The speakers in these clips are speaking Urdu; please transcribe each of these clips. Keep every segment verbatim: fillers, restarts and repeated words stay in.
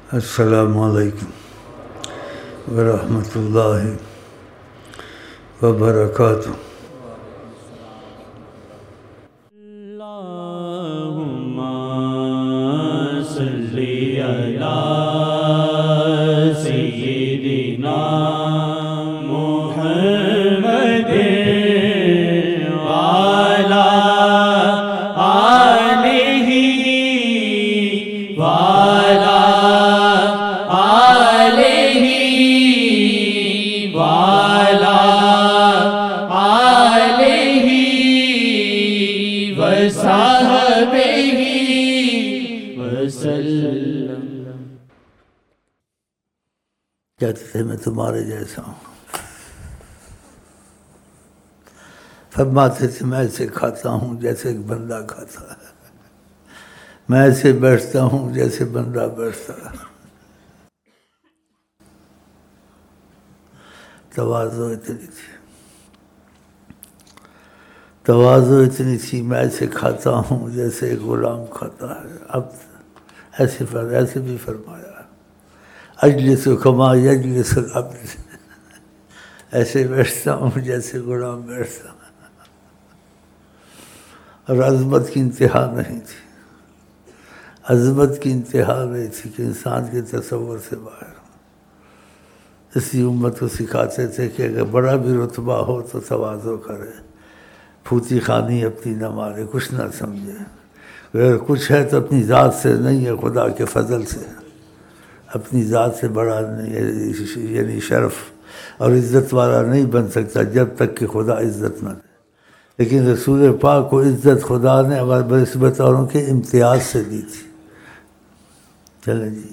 السلام علیکم ورحمۃ اللہ وبرکاتہ۔ اللہم صلی علی سیدنا محمد وعلی آلہ وعلی آلہ وعلی آلہ وصحبہ وسلم۔ کہتے تھے میں تمہارے جیسا ہوں، فرماتے تھے میں ایسے کھاتا ہوں جیسے ایک بندہ کھاتا ہے، میں ایسے بیٹھتا ہوں جیسے بندہ بیٹھتا ہے۔ تواضع اتنی تھی تواضع اتنی تھی میں ایسے کھاتا ہوں جیسے ایک غلام کھاتا ہے۔ اب ایسے پر ایسے بھی فرمایا اجلس کما یجلس العبد، ایسے بیٹھتا ہوں جیسے غلام بیٹھتا ہے۔ اور عظمت کی انتہا نہیں تھی، عظمت کی انتہا نہیں تھی کہ انسان کے تصور سے باہر۔ اسی امت کو سکھاتے تھے کہ اگر بڑا بھی رتبہ ہو تو تواضع کرے، پھوتی خانی اپنی نہ مارے، کچھ نہ سمجھے۔ اگر کچھ ہے تو اپنی ذات سے نہیں ہے، خدا کے فضل سے۔ اپنی ذات سے بڑا نہیں، یعنی شرف اور عزت والا نہیں بن سکتا جب تک کہ خدا عزت نہ دے۔ لیکن رسول پاک کو عزت خدا نے ہمارے بنسبت اوروں کے امتیاز سے دی تھی۔ چلیں جی،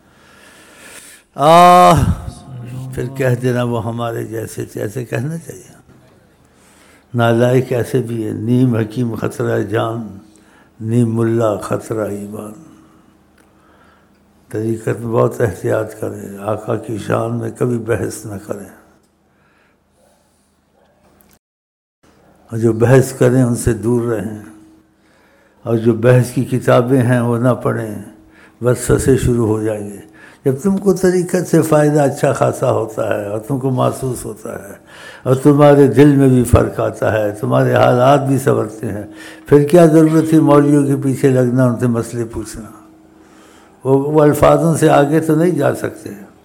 آہ پھر کہہ دینا وہ ہمارے جیسے تھے، ایسے کہنا چاہیے۔ نالائق ایسے بھی ہے، نیم حکیم خطرہ جان، نیم ملا خطرہ ایمان۔ طریقت میں بہت احتیاط کریں، آقا کی شان میں کبھی بحث نہ کریں، اور جو بحث کریں ان سے دور رہیں، اور جو بحث کی کتابیں ہیں وہ نہ پڑھیں، وسوسے شروع ہو جائیں گے۔ جب تم کو طریقت سے فائدہ اچھا خاصا ہوتا ہے اور تم کو محسوس ہوتا ہے اور تمہارے دل میں بھی فرق آتا ہے، تمہارے حالات بھی سنورتے ہیں، پھر کیا ضرورت ہے مولویوں کے پیچھے لگنا، ان سے مسئلے پوچھنا؟ وہ وہ الفاظوں سے آگے تو نہیں جا سکتے،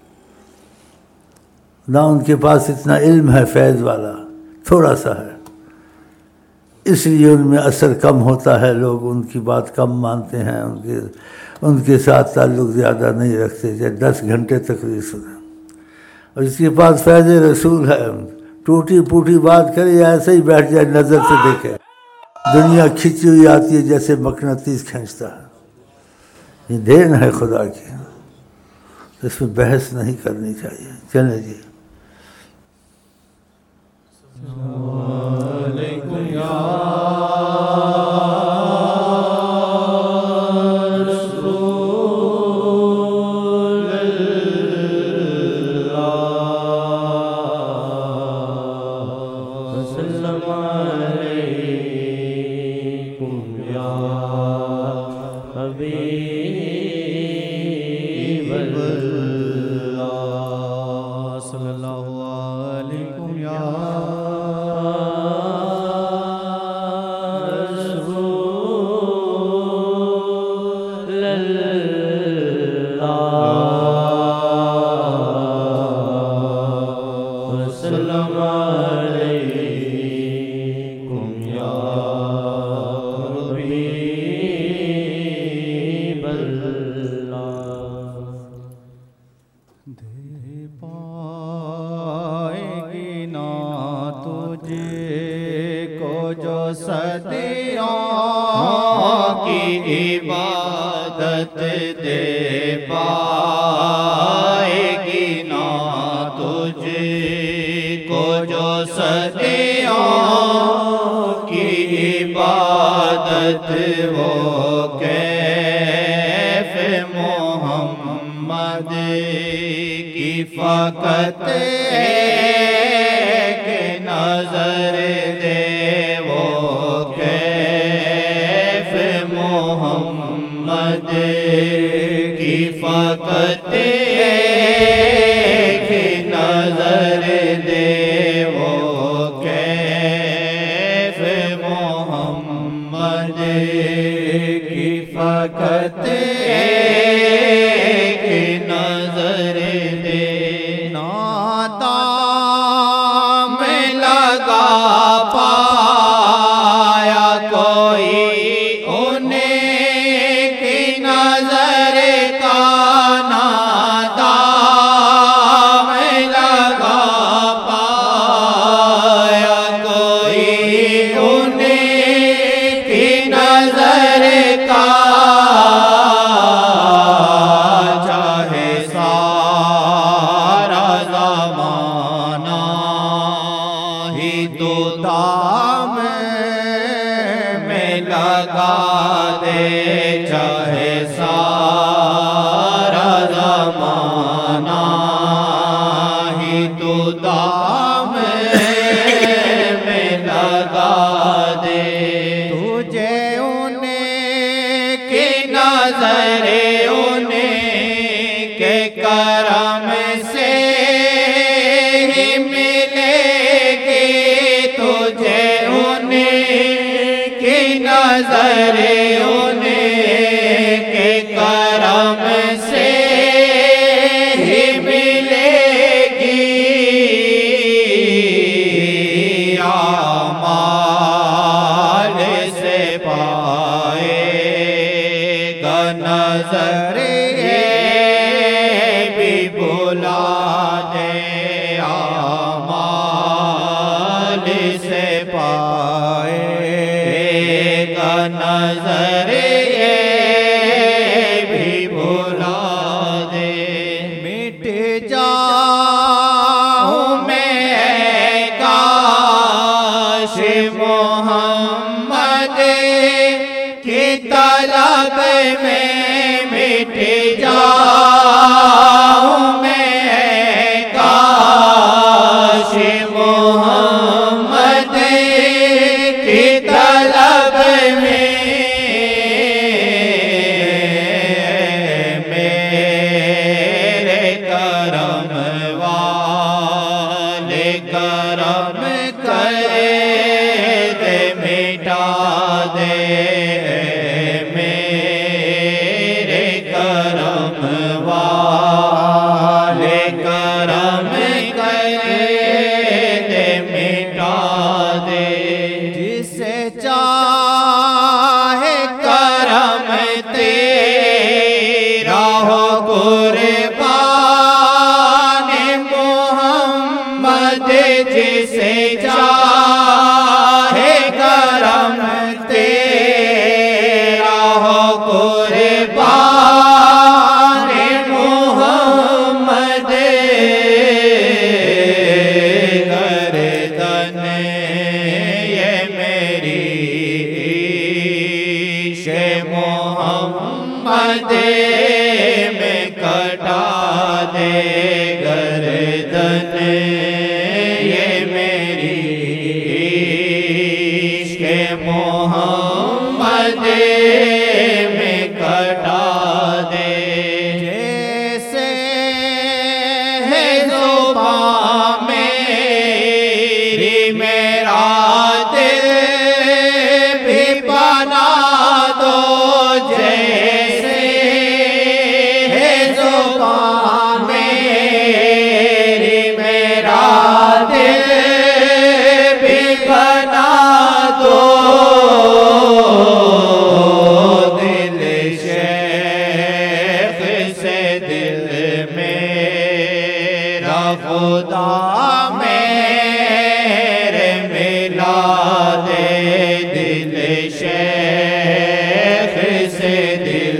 نہ ان کے پاس اتنا علم ہے فیض والا، تھوڑا سا ہے، اس لیے ان میں اثر کم ہوتا ہے، لوگ ان کی بات کم مانتے ہیں، ان کے ان کے ساتھ تعلق زیادہ نہیں رکھتے، چاہے دس گھنٹے تقریر سنیں۔ اور اس کے پاس فیض رسول ہے، ٹوٹی پوٹی بات کرے یا ایسے ہی بیٹھ جائے نظر سے دیکھے، دنیا کھینچی ہوئی آتی ہے جیسے مقناطیس کھینچتا ہے۔ یہ دین ہے خدا کی، اس میں بحث نہیں کرنی چاہیے۔ چلیں جی، وہ کیف محمد کی فقط ایک نظر دے، وہ کیف محمد کی فقط دے وہ کیف محمد کی فقط ایک نظر دے نادام لگا پایا کوئی انہیں کی نظر کا نادام لگا پایا کوئی انہیں کی نظر کا چاہے سارا زمانہ ہی تو دام میں لگا دے چاہے سارا زمانہ ہی تو دام میں لگا دے تجھے انہیں کی نظر انہیں کے کرم سے ہی ملے گی تجھے انہیں کی نظر انہیں کے کرم سے ہی ملے گی اعمال سے پائے گا نظر بھی بلا دے اعمال سے پائے گا نظر بھی بلا دے مٹ جاؤں میں کاش محمد کی طلب میں مٹ جاؤں میں کاش محمد کی طلب میں میرے کرم والے کرم کرے دے مٹا دے میرے کرم والے کرم کرے دے مٹا دے جسے چاہے کرم تیرا ہو قربان محمد جسے چاہے کرم تیرا ہو قربان محمد گردن یہ میری عشق محمد میں کٹا دے گردن یہ میری عشق محمد میں کٹا دے جیسے ہے زبان میری میرا دل بھی بنا دو جیسے ہے زبان میری میرا دل بھی بنا دو دل شیخ سے دل میرا خدا میرے ملا دے دل شیخ سے دل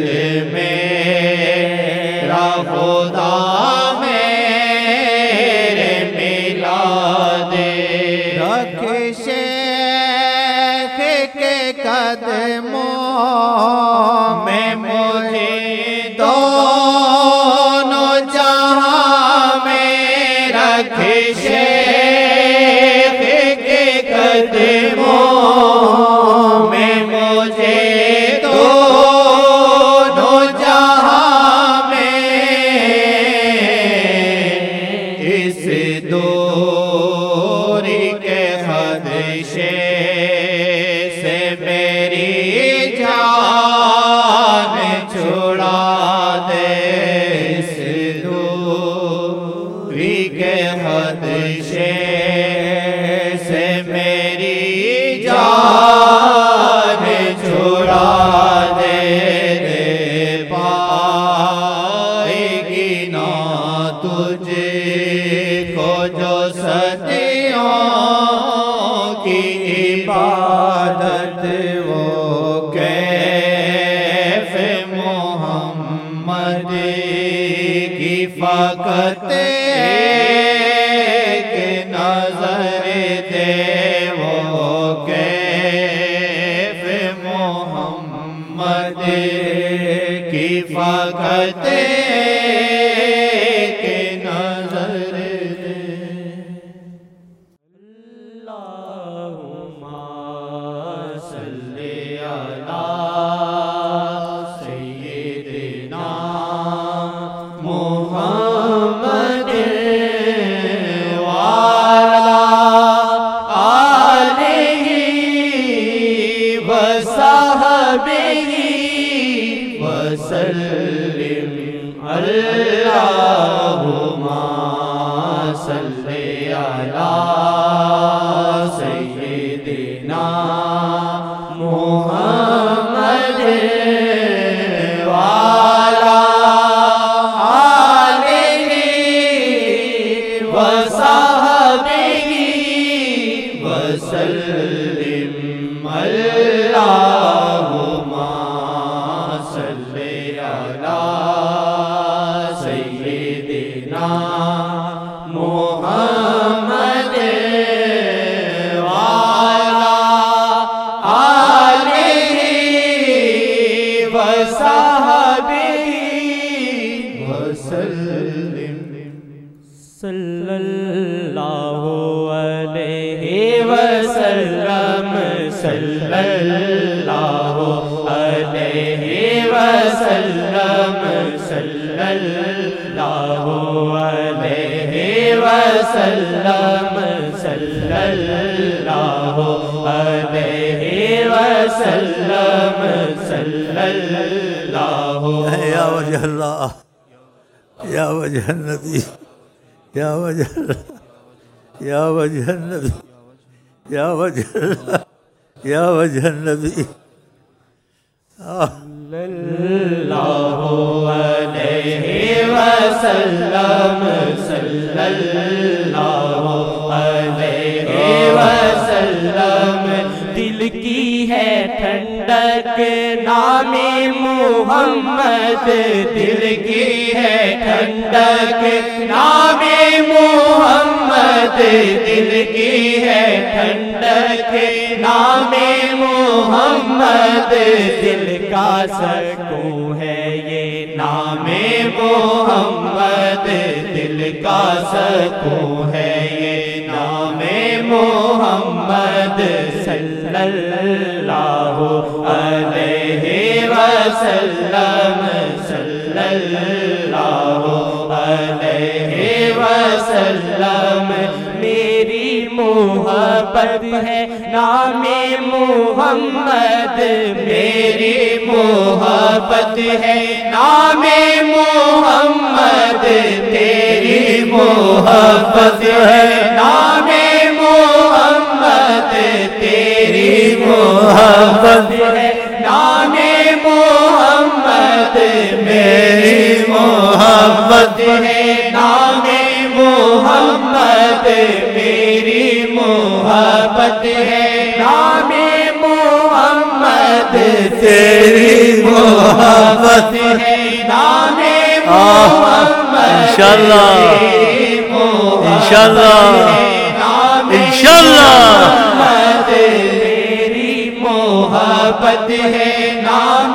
میرا خدا میرے ملا دے رکھ شیخ کے قدموں میں مجھے دونوں جہاں میں رکھ شیخ کے قدموں میں مجھے دونوں جہاں میں اس دو پیشے سے میری جان چھڑا دے دے پائے گی نہ تجھے کو جو صدیوں کی عبادت وہ کیف محمد کی فقط ایک نظر دے وہ کیف محمد کی فقط ایک نظر دے اللہم صلی علی سیدنا محمد وعلی آلہ وصحبہ وسلم اللہم صلی علی سیدنا محمد وعلی آلہ وصحبہ وسلم اللہم صلی علی سیدنا محمد وعلی آلہ وصحبہ وسلم صلی اللہ علیہ وسلم صلی اللہ علیہ وسلم صلی اللہ علیہ وسلم صلی اللہ علیہ وسلم صلی اللہ یا وجہ اللہ یا وجہ النبی یا وجہ اللہ یا وجہ النبی یا وجہ اللہ یا وجہ النبی صلی اللہ علیہ وسلم صلی اللہ علیہ وسلم دل کی ہے ٹھنڈک نام محمد دل کی ہے ٹھنڈک نام محمد دل کی ہے ٹھنڈک نام محمد دل کا سکون ہے یہ نام محمد دل کا سکون ہے یہ نام محمد صلی اللہ علیہ وسلم صلی اللہ علیہ وسلم میری محبت ہے نام محمد میری محبت ہے نام محمد تیری محبت ہے نام محمد تیری محبت ہے نام محمد میری محبت ہے نام محمد میری محبت ہے نام محمد تیری محبت ہے نام محمد انشاءاللہ انشاءاللہ انشاءاللہ تیری محبت ہے نام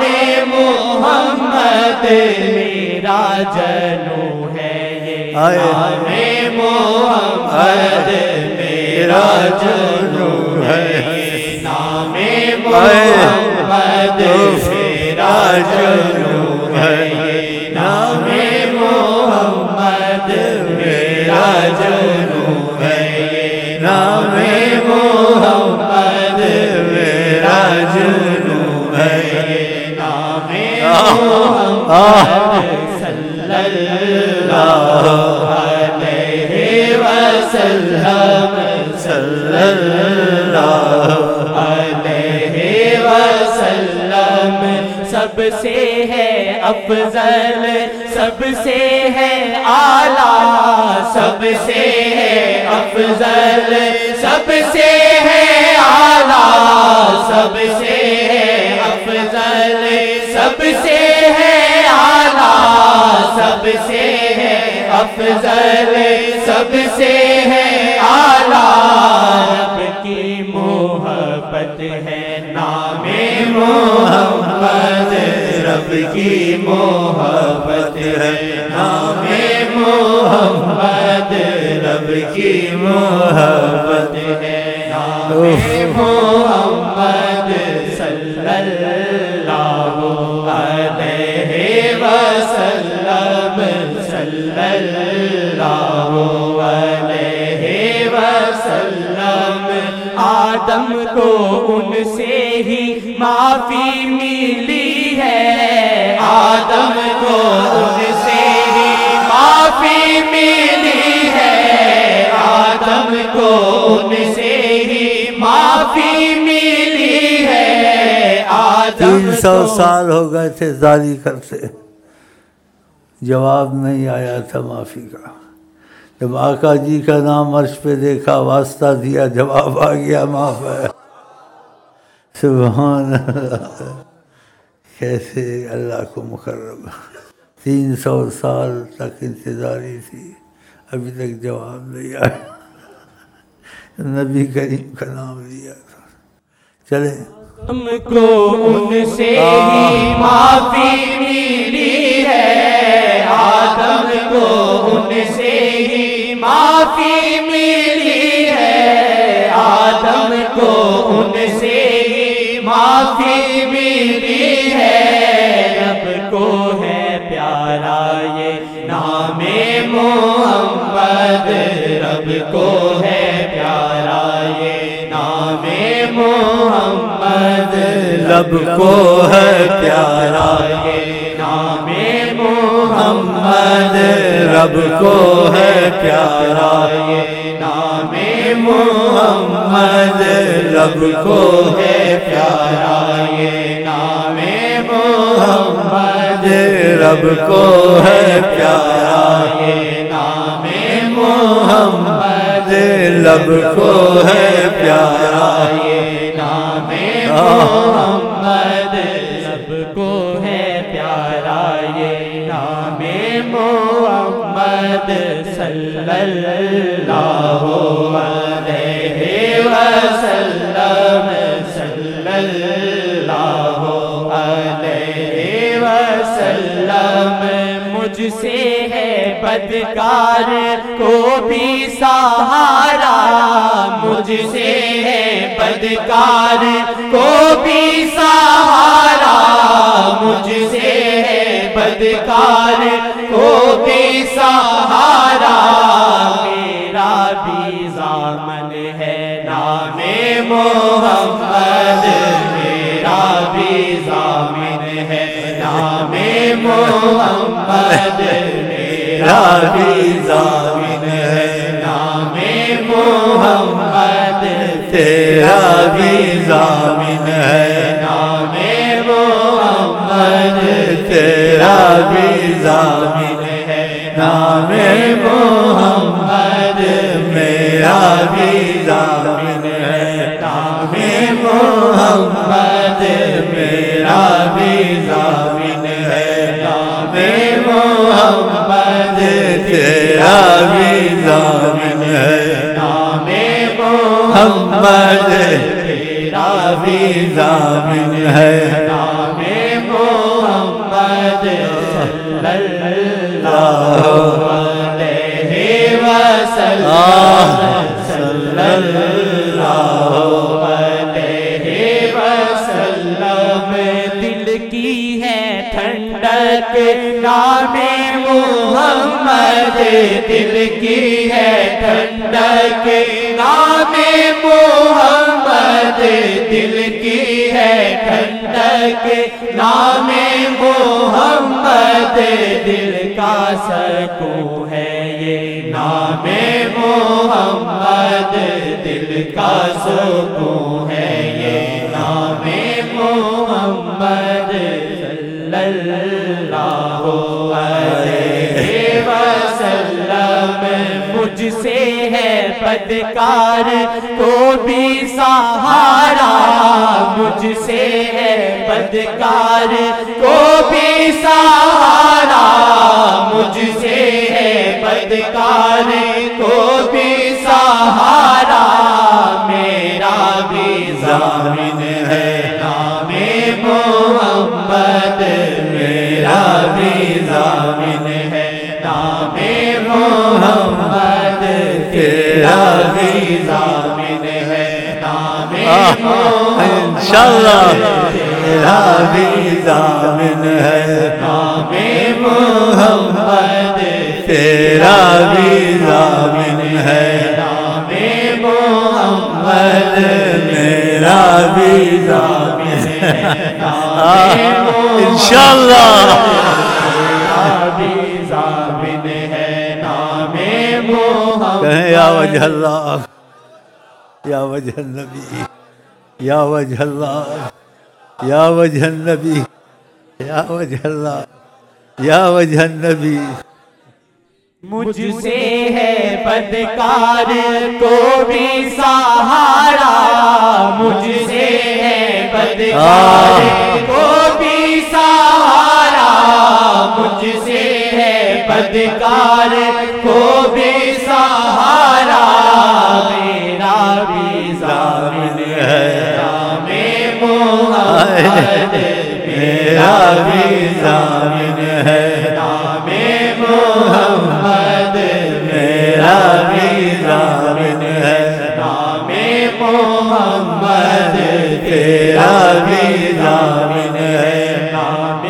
محمد میرا جنو ہے یہ نام محمد میرا جنو ہے نام محمد میرا جنو ہے نام محمد میرا جنو ہے نام محمد میرا جنو ہے نام محمد صلی اللہ علیہ وسلم صلی اللہ علیہ وسلم سب سے ہے افضل، سب سے ہے اعلیٰ، سب سے ہے افضل، سب سے ہے اعلیٰ، سب سے ہے افضل، سب سے ہے اعلیٰ، سب سے ہے افضل، سب سے ہے اعلیٰ، رب کی محبت ہے نام محمد، رب کی محبت ہے نام محمد، رب کی محبت ہے نام محمد صلی اللہ علیہ وسلم، صلی اللہ علیہ وسلم، آدم کو ان سے ہی معافی ملی ہے، آدم کو ان سے ہی معافی ملی ہے، آدم کو ان سے ہی معافی ملی ہے، آدم تین سو سال ہو گئے تھے زاری کرتے، جواب نہیں آیا تھا معافی کا۔ جب آقا جی کا نام عرش پہ دیکھا، واسطہ دیا، جواب آ گیا، معاف ہے۔ سبحان اللہ، کیسے اللہ کو مقرب۔ تین سو سال تک انتظاری تھی، ابھی تک جواب نہیں آیا، نبی کریم کا نام لیا تھا۔ چلے ہم کو ان سے ہی معافی ملی ہے، آدم کو ان سے ہی معافی ملی ہے، آدم کو ان سے ہی معافی ملی ہے، رب کو ہے پیارا یہ نام محمد، رب کو ہے پیارا یہ نام محمد، رب کو ہے پیارا یہ نام محمد، رب کو ہے پیارا یہ نام محمد، رب کو ہے پیارا یہ نام محمد، رب کو ہے پیارا یہ نام محمد، رب کو ہے پیارا یہ نام محمد، رب کو ہے پیارا یہ نام محمد صلی اللہ علیہ وسلم، صلی اللہ علیہ وسلم، مجھ سے ہے بدکار کو بھی سہارا، مجھ سے ہے بدکار کو بھی سہارا، مجھ سے ہے بدکار کو بھی سہارا، میرا بھی ضامن ہے نام محمد، میرا بھی ضامن ہے نام محمد، میرا بھی ضامن ہے نام محمد، تیرا بھی ضامن ہے نام محمد، تیرا بھی ضامن ہے نام محمد، میرا بھی ضامن ہے نام محمد، میرا بھی ضامن ہے نام محمد، تیرا بھی ضامن ہے نام محمد، تیرا بھی ضامن ہے نام محمد صلی اللہ علیہ وسلم، صلی اللہ علیہ وسلم، دل کی ہے ٹھنڈک نام محمد، دل کی ہے ٹھنڈک نام محمد، دل کی ہے ٹھنڈک نام محمد، دل کا سکون ہے یہ نام محمد، دل کا سکون ہے یہ نام محمد صلی اللہ علیہ وسلم مجھ سے ہے بدکار کو بھی سہارا مجھ سے ہے بدکار کو بھی سہارا مجھ سے ہے بدکار کو بھی سہارا میرا بھی ضامن ہے نام محمد میرا بھی ضامن ہے نام محمد تیرا بھی ضامن ہے نام محمد انشاءاللہ تیرا بھی ضامن ہے نام محمد تیرا بھی ضامن ہے نام محمد میرا بھی ضامن ہے انشاءاللہ بھی ضامن ہے نام محمد کہیں یا وجہ اللہ یا وجہ النبی یا وجہ اللہ یا وجہ النبی یا وجہ اللہ یا وجہ النبی مجھ سے ہے بدکار کو بھی سہارا مجھ سے ہے بدکار کو بھی سہارا مجھ سے ہے بدکار کو بھی سہارا میرا بھی ضامن ہے نام محمد میرا بھی ضامن ہے نام محمد میرا بھی ضامن ہے نام محمد تیرا بھی ضامن ہے نام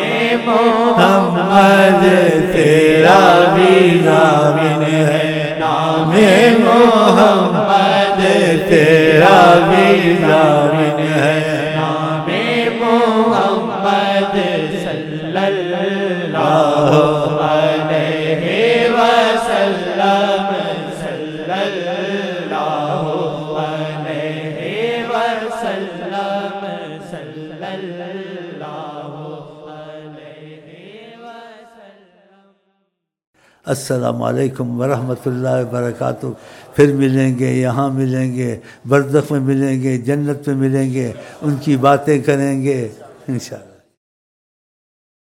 محمد تیرا بھی ضامن ہے نام محمد تیرا بھی ضامن ہے نام محمد صلی اللہ علیہ وسلم صلی اللہ علیہ وسلم صلی اللہ علیہ وسلم. السلام علیکم ورحمۃ اللہ وبرکاتہ. پھر ملیں گے، یہاں ملیں گے، برزخ میں ملیں گے، جنت میں ملیں گے، ان کی باتیں کریں گے انشاءاللہ.